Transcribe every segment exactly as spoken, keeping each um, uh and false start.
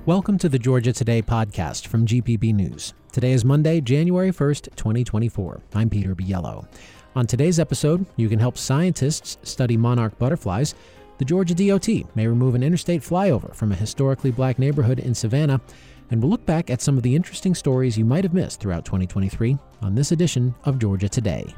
Welcome to the Georgia Today podcast from G P B News. Today is Monday, January first, twenty twenty-four. I'm Peter Biello. On today's episode, you can help scientists study monarch butterflies. The Georgia D O T may remove an interstate flyover from a historically black neighborhood in Savannah. And we'll look back at some of the interesting stories you might have missed throughout twenty twenty-three on this edition of Georgia Today.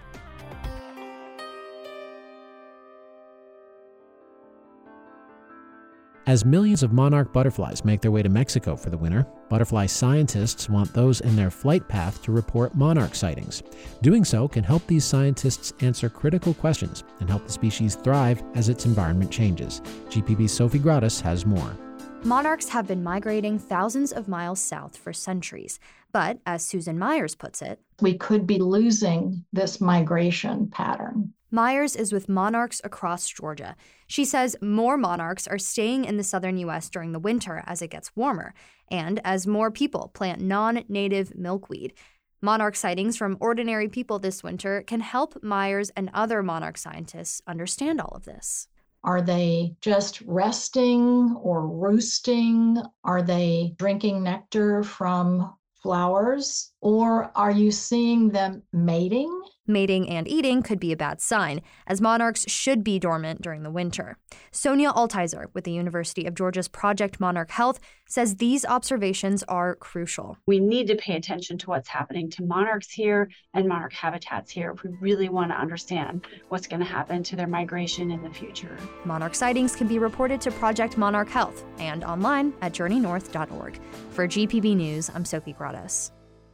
As millions of monarch butterflies make their way to Mexico for the winter, butterfly scientists want those in their flight path to report monarch sightings. Doing so can help these scientists answer critical questions and help the species thrive as its environment changes. G P B's Sophie Gratis has more. Monarchs have been migrating thousands of miles south for centuries. But, as Susan Myers puts it, we could be losing this migration pattern. Myers is with Monarchs Across Georgia. She says more monarchs are staying in the southern U S during the winter as it gets warmer, and as more people plant non-native milkweed. Monarch sightings from ordinary people this winter can help Myers and other monarch scientists understand all of this. Are they just resting or roosting? Are they drinking nectar from flowers? Or are you seeing them mating? Mating and eating could be a bad sign, as monarchs should be dormant during the winter. Sonia Altizer with the University of Georgia's Project Monarch Health says these observations are crucial. We need to pay attention to what's happening to monarchs here and monarch habitats here if we really want to understand what's going to happen to their migration in the future. Monarch sightings can be reported to Project Monarch Health and online at journey north dot org. For G P B News, I'm Sophie Gratis.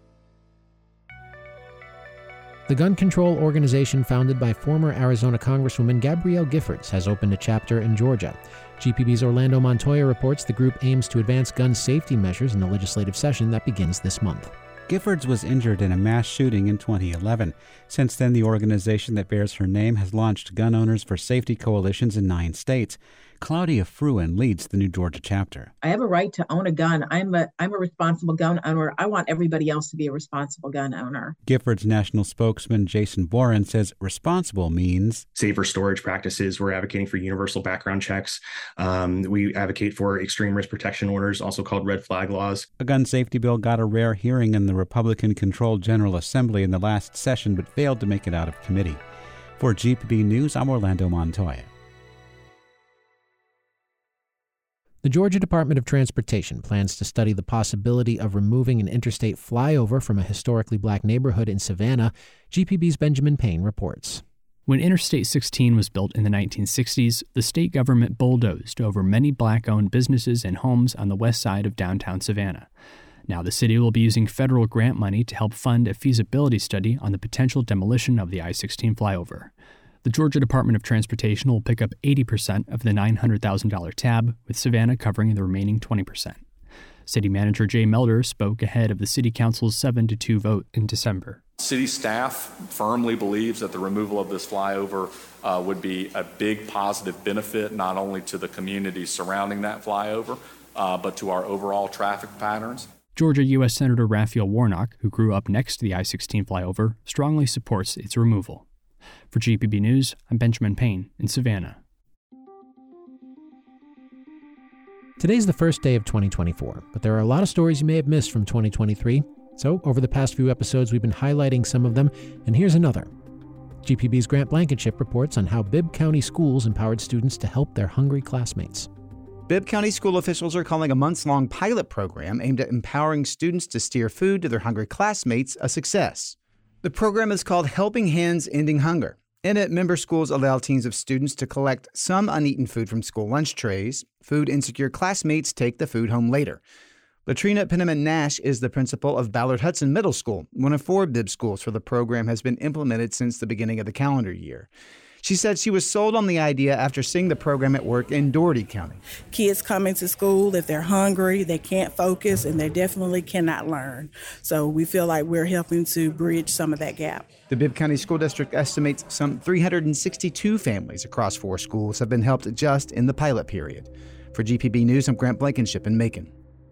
The gun control organization founded by former Arizona Congresswoman Gabrielle Giffords has opened a chapter in Georgia. G P B's Orlando Montoya reports the group aims to advance gun safety measures in the legislative session that begins this month. Giffords was injured in a mass shooting in twenty eleven. Since then, the organization that bears her name has launched gun owners for safety coalitions in nine states. Claudia Fruin leads the new Georgia chapter. I have a right to own a gun. I'm a I'm a responsible gun owner. I want everybody else to be a responsible gun owner. Giffords' national spokesman Jason Boren says responsible means safer storage practices. We're advocating for universal background checks. Um, we advocate for extreme risk protection orders, also called red flag laws. A gun safety bill got a rare hearing in the Republican-controlled General Assembly in the last session, but failed to make it out of committee. For G P B News, I'm Orlando Montoya. The Georgia Department of Transportation plans to study the possibility of removing an interstate flyover from a historically black neighborhood in Savannah. G P B's Benjamin Payne reports. When Interstate sixteen was built in the nineteen sixties, the state government bulldozed over many black-owned businesses and homes on the west side of downtown Savannah. Now the city will be using federal grant money to help fund a feasibility study on the potential demolition of the I sixteen flyover. The Georgia Department of Transportation will pick up eighty percent of the nine hundred thousand dollars tab, with Savannah covering the remaining twenty percent. City Manager Jay Melder spoke ahead of the City Council's seven to two vote in December. City staff firmly believes that the removal of this flyover uh, would be a big positive benefit, not only to the communities surrounding that flyover, uh, but to our overall traffic patterns. Georgia U S Senator Raphael Warnock, who grew up next to the I sixteen flyover, strongly supports its removal. For G P B News, I'm Benjamin Payne in Savannah. Today's the first day of twenty twenty-four, but there are a lot of stories you may have missed from twenty twenty-three. So, over the past few episodes, we've been highlighting some of them, and here's another. G P B's Grant Blankenship reports on how Bibb County schools empowered students to help their hungry classmates. Bibb County school officials are calling a months-long pilot program aimed at empowering students to steer food to their hungry classmates a success. The program is called Helping Hands Ending Hunger. In it, member schools allow teams of students to collect some uneaten food from school lunch trays. Food-insecure classmates take the food home later. Latrina Penniman Nash is the principal of Ballard Hudson Middle School, one of four Bibb schools where the program has been implemented since the beginning of the calendar year. She said she was sold on the idea after seeing the program at work in Dougherty County. Kids come into school, if they're hungry, they can't focus, and they definitely cannot learn. So we feel like we're helping to bridge some of that gap. The Bibb County School District estimates some three hundred sixty-two families across four schools have been helped just in the pilot period. For G P B News, I'm Grant Blankenship in Macon.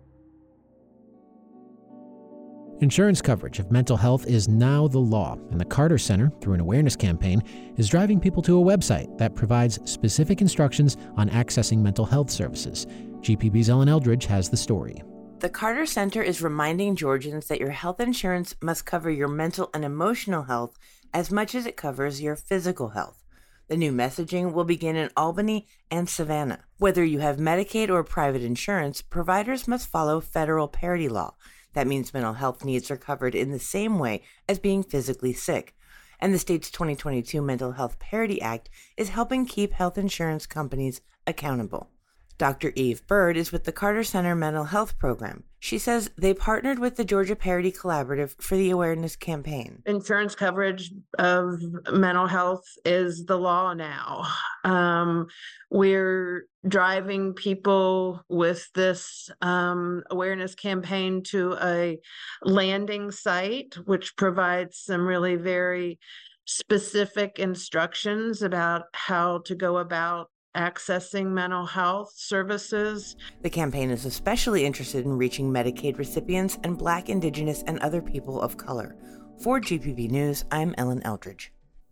Insurance coverage of mental health is now the law, and the Carter Center, through an awareness campaign, is driving people to a website that provides specific instructions on accessing mental health services. G P B's Ellen Eldridge has the story. The Carter Center is reminding Georgians that your health insurance must cover your mental and emotional health as much as it covers your physical health. The new messaging will begin in Albany and Savannah. Whether you have Medicaid or private insurance, providers must follow federal parity law. That means mental health needs are covered in the same way as being physically sick. And the state's twenty twenty-two Mental Health Parity Act is helping keep health insurance companies accountable. Doctor Eve Bird is with the Carter Center Mental Health Program. She says they partnered with the Georgia Parity Collaborative for the awareness campaign. Insurance coverage of mental health is the law now. Um, we're driving people with this um, awareness campaign to a landing site, which provides some really very specific instructions about how to go about accessing mental health services. The campaign is especially interested in reaching Medicaid recipients and Black, Indigenous, and other people of color. For G P B News, I'm Ellen Eldridge.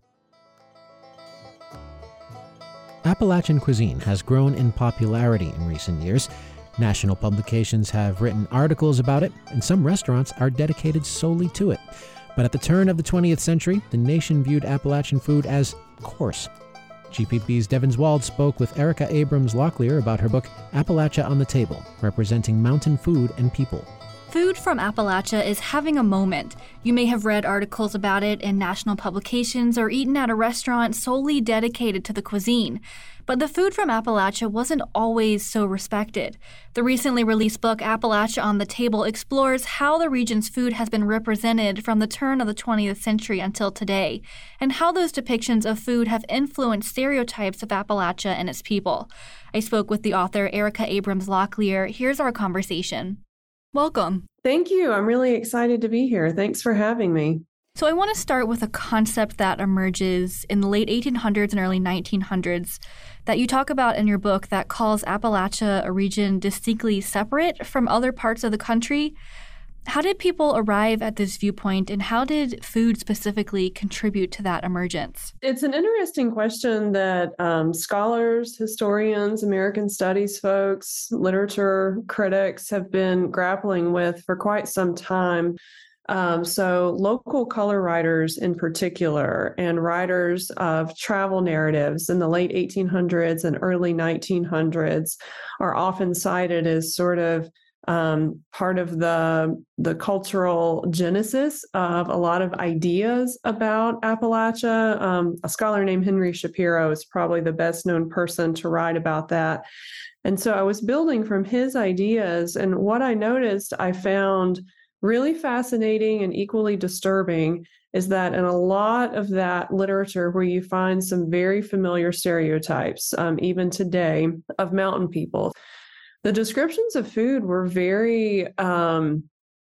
Appalachian cuisine has grown in popularity in recent years. National publications have written articles about it, and some restaurants are dedicated solely to it. But at the turn of the twentieth century, the nation viewed Appalachian food as coarse. G P B's Devins Wald spoke with Erica Abrams Locklear about her book, Appalachia on the Table, Representing Mountain Food and People. Food from Appalachia is having a moment. You may have read articles about it in national publications or eaten at a restaurant solely dedicated to the cuisine. But the food from Appalachia wasn't always so respected. The recently released book, Appalachia on the Table, explores how the region's food has been represented from the turn of the twentieth century until today, and how those depictions of food have influenced stereotypes of Appalachia and its people. I spoke with the author, Erica Abrams Locklear. Here's our conversation. Welcome. Thank you. I'm really excited to be here. Thanks for having me. So I want to start with a concept that emerges in the late eighteen hundreds and early nineteen hundreds that you talk about in your book that calls Appalachia a region distinctly separate from other parts of the country. How did people arrive at this viewpoint, and how did food specifically contribute to that emergence? It's an interesting question that um, scholars, historians, American studies folks, literature critics have been grappling with for quite some time. Um, so local color writers in particular, and writers of travel narratives in the late eighteen hundreds and early nineteen hundreds are often cited as sort of um, part of the, the cultural genesis of a lot of ideas about Appalachia. Um, a scholar named Henry Shapiro is probably the best known person to write about that. And so I was building from his ideas, and what I noticed I found really fascinating and equally disturbing is that in a lot of that literature where you find some very familiar stereotypes, um, even today, of mountain people, the descriptions of food were very um,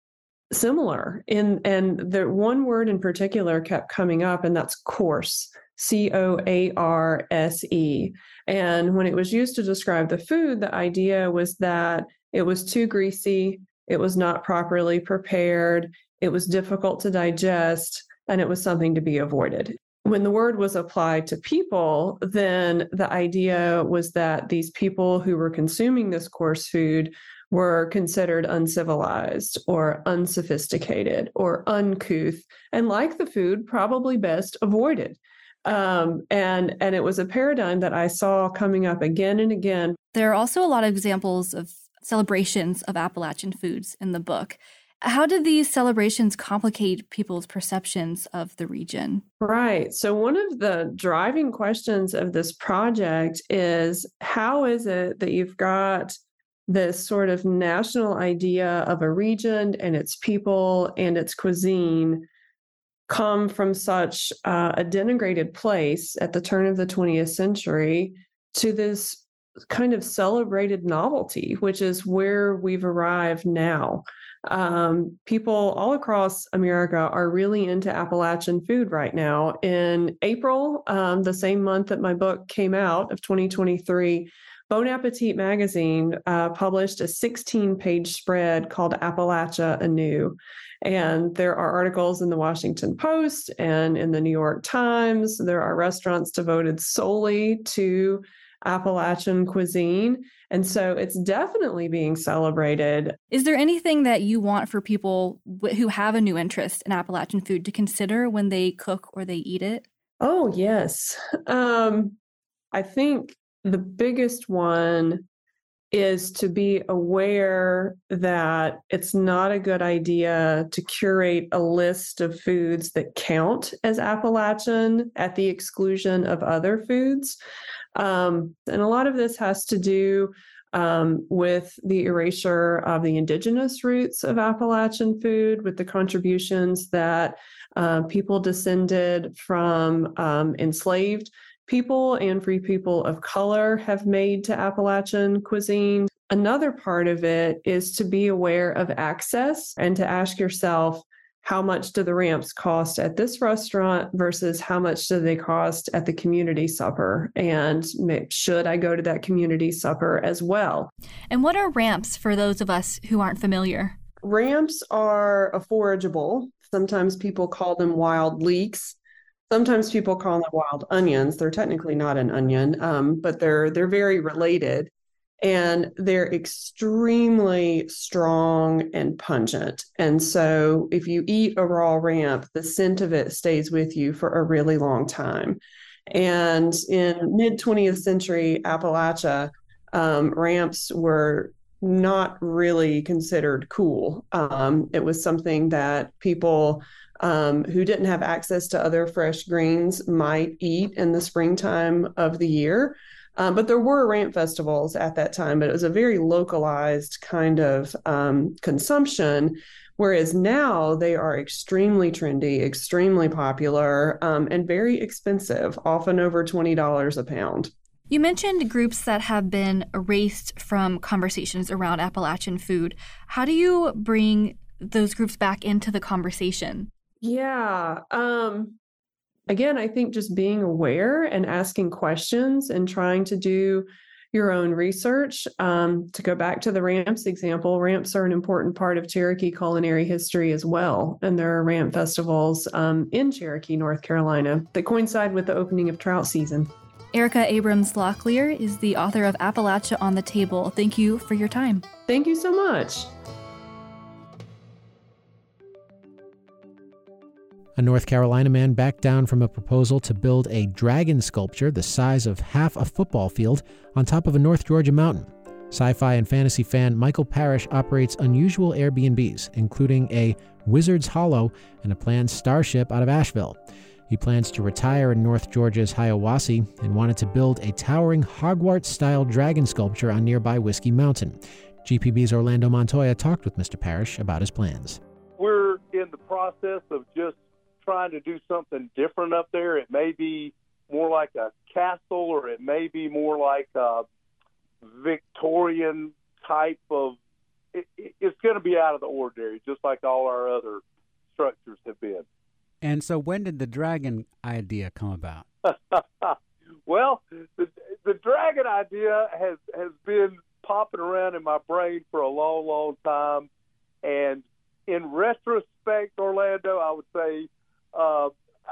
similar. In, and the one word in particular kept coming up, and that's coarse, C O A R S E. And when it was used to describe the food, the idea was that it was too greasy, it was not properly prepared, it was difficult to digest, and it was something to be avoided. When the word was applied to people, then the idea was that these people who were consuming this coarse food were considered uncivilized or unsophisticated or uncouth, and like the food, probably best avoided. Um, and, and it was a paradigm that I saw coming up again and again. There are also a lot of examples of celebrations of Appalachian foods in the book. How did these celebrations complicate people's perceptions of the region? Right. So one of the driving questions of this project is, how is it that you've got this sort of national idea of a region and its people and its cuisine come from such uh, a denigrated place at the turn of the twentieth century to this kind of celebrated novelty, which is where we've arrived now. Um, people all across America are really into Appalachian food right now. In April, um, the same month that my book came out of twenty twenty-three, Bon Appetit magazine uh, published a sixteen-page spread called Appalachia Anew. And there are articles in the Washington Post and in the New York Times. There are restaurants devoted solely to Appalachian cuisine. And so it's definitely being celebrated. Is there anything that you want for people w- who have a new interest in Appalachian food to consider when they cook or they eat it? Oh, yes. Um, I think the biggest one is to be aware that it's not a good idea to curate a list of foods that count as Appalachian at the exclusion of other foods. Um, and a lot of this has to do um, with the erasure of the indigenous roots of Appalachian food, with the contributions that uh, people descended from um, enslaved people and free people of color have made to Appalachian cuisine. Another part of it is to be aware of access and to ask yourself, how much do the ramps cost at this restaurant versus how much do they cost at the community supper? And should I go to that community supper as well? And what are ramps for those of us who aren't familiar? Ramps are a forageable. Sometimes people call them wild leeks. Sometimes people call them wild onions. They're technically not an onion, um, but they're they're very related. And they're extremely strong and pungent. And so if you eat a raw ramp, the scent of it stays with you for a really long time. And in mid-twentieth century Appalachia, um, ramps were not really considered cool. Um, it was something that people um, who didn't have access to other fresh greens might eat in the springtime of the year. Um, but there were ramp festivals at that time, but it was a very localized kind of um, consumption, whereas now they are extremely trendy, extremely popular, um, and very expensive, often over twenty dollars a pound. You mentioned groups that have been erased from conversations around Appalachian food. How do you bring those groups back into the conversation? Yeah. Um, again, I think just being aware and asking questions and trying to do your own research. Um, to go back to the ramps example, ramps are an important part of Cherokee culinary history as well. And there are ramp festivals um, in Cherokee, North Carolina, that coincide with the opening of trout season. Erica Abrams Locklear is the author of Appalachia on the Table. Thank you for your time. Thank you so much. A North Carolina man backed down from a proposal to build a dragon sculpture the size of half a football field on top of a North Georgia mountain. Sci-fi and fantasy fan Michael Parrish operates unusual Airbnbs, including a Wizard's Hollow and a planned starship out of Asheville. He plans to retire in North Georgia's Hiawassee and wanted to build a towering Hogwarts-style dragon sculpture on nearby Whiskey Mountain. G P B's Orlando Montoya talked with Mister Parrish about his plans. We're in the process of just trying to do something different up there. It may be more like a castle, or it may be more like a Victorian type of, it, it's going to be out of the ordinary, just like all our other structures have been. And so when did the dragon idea come about? Well, the, the dragon idea has, has been popping around in my brain for a long, long time. And in retrospect, Orlando, I would say uh,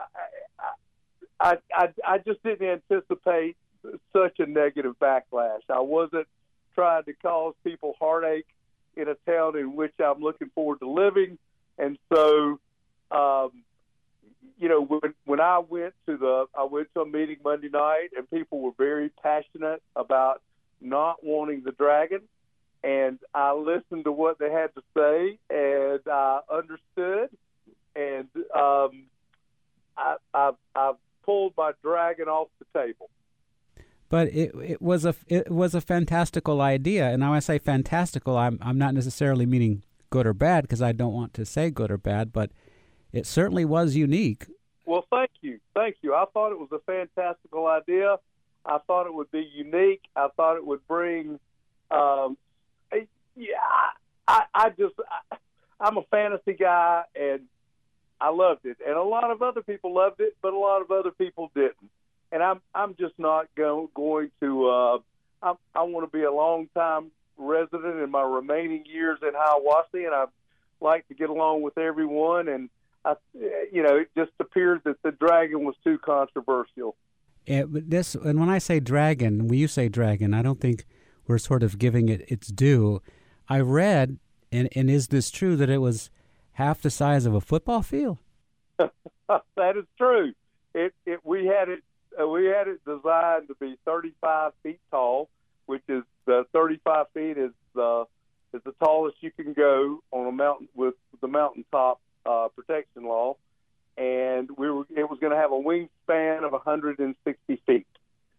I, I, I just didn't anticipate such a negative backlash. I wasn't trying to cause people heartache in a town in which I'm looking forward to living. And so, um, you know, when, when I went to the, I went to a meeting Monday night, and people were very passionate about not wanting the dragon. And I listened to what they had to say, and I understood. And um, I, I, I pulled my dragon off the table. But it it was a it was a fantastical idea, and now I say fantastical, I'm I'm not necessarily meaning good or bad, because I don't want to say good or bad, but it certainly was unique. Well, thank you. Thank you. I thought it was a fantastical idea. I thought it would be unique. I thought it would bring, um, yeah, I, I just, I, I'm a fantasy guy, and I loved it. And a lot of other people loved it, but a lot of other people didn't. And I'm I'm just not go, going to, uh, I, I want to be a long-time resident in my remaining years in Hiawassee, and I like to get along with everyone. And I, you know, it just appeared that the dragon was too controversial. It, this, and when I say dragon, when you say dragon, I don't think we're sort of giving it its due. I read, and, and is this true, that it was half the size of a football field? That is true. It, it we had it uh, we had it designed to be thirty-five feet tall, which is the uh, thirty-five feet is the is the tallest you can go on a mountain with the mountaintop uh, protection law, and we were it was going to have a wingspan of one hundred sixty feet.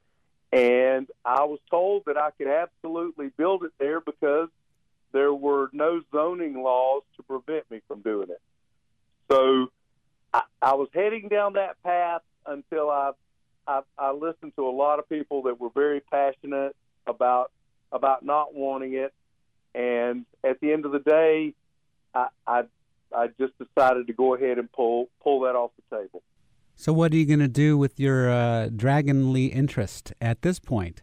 And I was told that I could absolutely build it there because there were no zoning laws to prevent me from doing it. So I, I was heading down that path until I, I I listened to a lot of people that were very passionate about about not wanting it, and at the end of the day, I I, I just decided to go ahead and pull pull that off the table. So what are you going to do with your uh, dragonly interest at this point?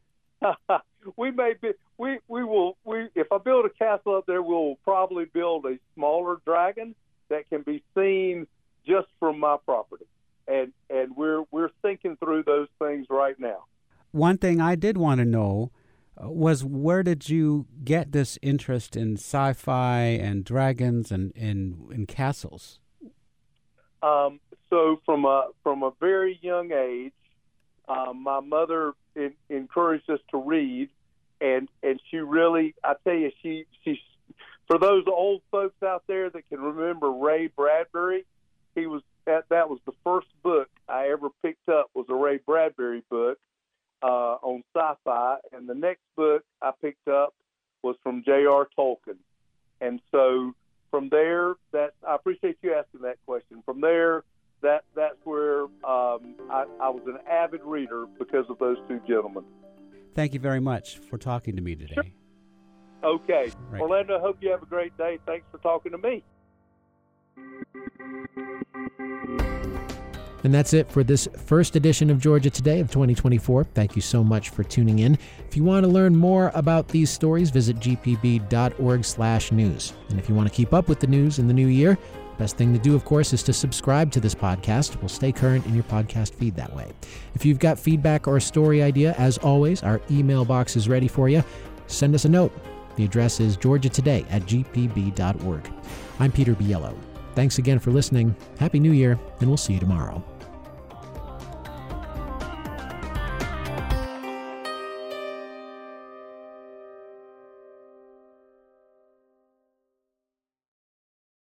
we may be we we will we if I build a castle up there, we'll probably build a smaller dragon that can be seen just from my property, and and we're we're thinking through those things right now. One thing I did want to know was, where did you get this interest in sci-fi and dragons and and, and castles? Um, so from a from a very young age, um, my mother in, encouraged us to read, and and she really, I tell you, she she for those old folks out there that can remember Ray Bradbury, he was that that was the first book I ever picked up was a Ray Bradbury book uh, on sci-fi, and the next book I picked up was from J R Tolkien, and so from there, that I appreciate you asking that question. From there, that that's where um, I, I was an avid reader because of those two gentlemen. Thank you very much for talking to me today. Sure. Okay. Right. Orlando, hope you have a great day. Thanks for talking to me. And that's it for this first edition of Georgia Today of twenty twenty-four. Thank you so much for tuning in. If you want to learn more about these stories, visit g p b dot org slash news. And if you want to keep up with the news in the new year, the best thing to do, of course, is to subscribe to this podcast. We'll stay current in your podcast feed that way. If you've got feedback or a story idea, as always, our email box is ready for you. Send us a note. The address is georgia today at g p b dot org. I'm Peter Biello. Thanks again for listening. Happy New Year, and we'll see you tomorrow.